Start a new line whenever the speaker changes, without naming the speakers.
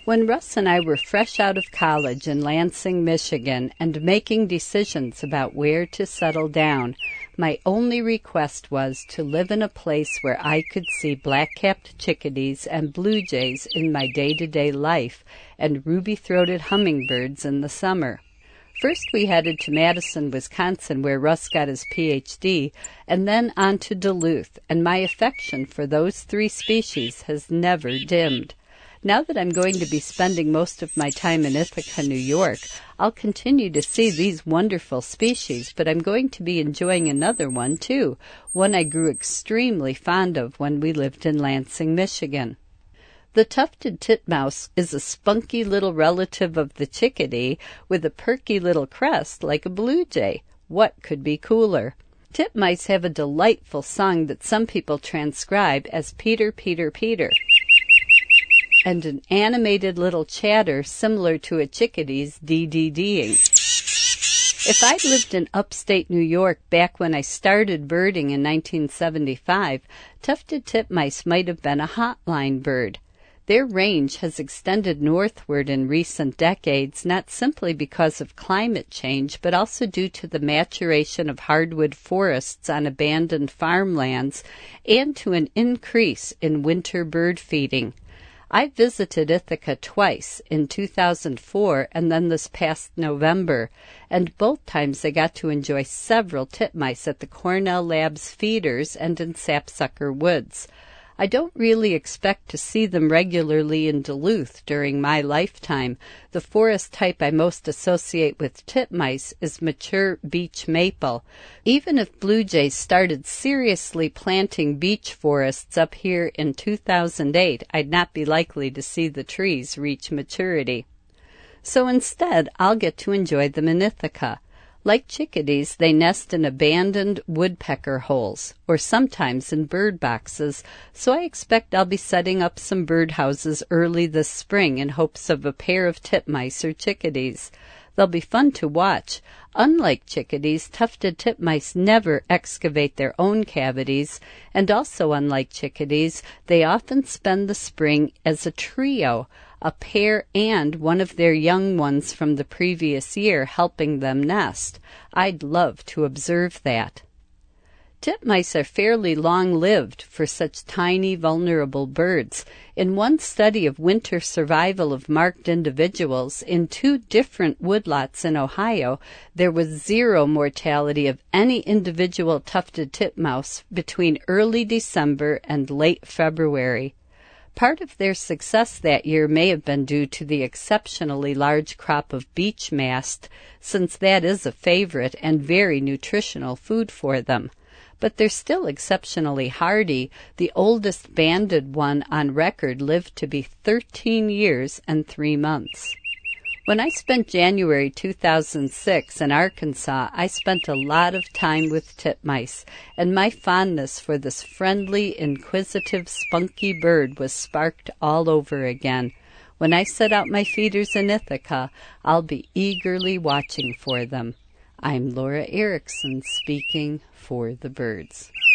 When Russ and I were fresh out of college in Lansing, Michigan, and making decisions about where to settle down, my only request was to live in a place where I could see black-capped chickadees and blue jays in my day-to-day life and ruby-throated hummingbirds in the summer. First we headed to Madison, Wisconsin, where Russ got his Ph.D., and then on to Duluth, and my affection for those three species has never dimmed. Now that I'm going to be spending most of my time in Ithaca, New York, I'll continue to see these wonderful species, but I'm going to be enjoying another one, too, one I grew extremely fond of when we lived in Lansing, Michigan. The tufted titmouse is a spunky little relative of the chickadee with a perky little crest like a blue jay. What could be cooler? Titmice have a delightful song that some people transcribe as Peter, Peter, Peter, and an animated little chatter similar to a chickadee's dee-dee-deeing. If I'd lived in upstate New York back when I started birding in 1975, tufted titmice might have been a hotline bird. Their range has extended northward in recent decades, not simply because of climate change, but also due to the maturation of hardwood forests on abandoned farmlands and to an increase in winter bird feeding. I visited Ithaca twice, in 2004 and then this past November, and both times I got to enjoy several titmice at the Cornell Labs feeders and in Sapsucker Woods. I don't really expect to see them regularly in Duluth during my lifetime. The forest type I most associate with titmice is mature beech maple. Even if blue jays started seriously planting beech forests up here in 2008, I'd not be likely to see the trees reach maturity. So instead, I'll get to enjoy them in Ithaca. Like chickadees, they nest in abandoned woodpecker holes, or sometimes in bird boxes, so I expect I'll be setting up some bird houses early this spring in hopes of a pair of titmice or chickadees. They'll be fun to watch. Unlike chickadees, tufted titmice never excavate their own cavities, and also unlike chickadees, they often spend the spring as a trio, a pair and one of their young ones from the previous year helping them nest. I'd love to observe that. Titmice are fairly long-lived for such tiny, vulnerable birds. In one study of winter survival of marked individuals in 2 different woodlots in Ohio, there was 0 mortality of any individual tufted titmouse between early December and late February. Part of their success that year may have been due to the exceptionally large crop of beech mast, since that is a favorite and very nutritional food for them. But they're still exceptionally hardy. The oldest banded one on record lived to be 13 years and 3 months. When I spent January 2006 in Arkansas, I spent a lot of time with titmice, and my fondness for this friendly, inquisitive, spunky bird was sparked all over again. When I set out my feeders in Ithaca, I'll be eagerly watching for them. I'm Laura Erickson speaking for the birds.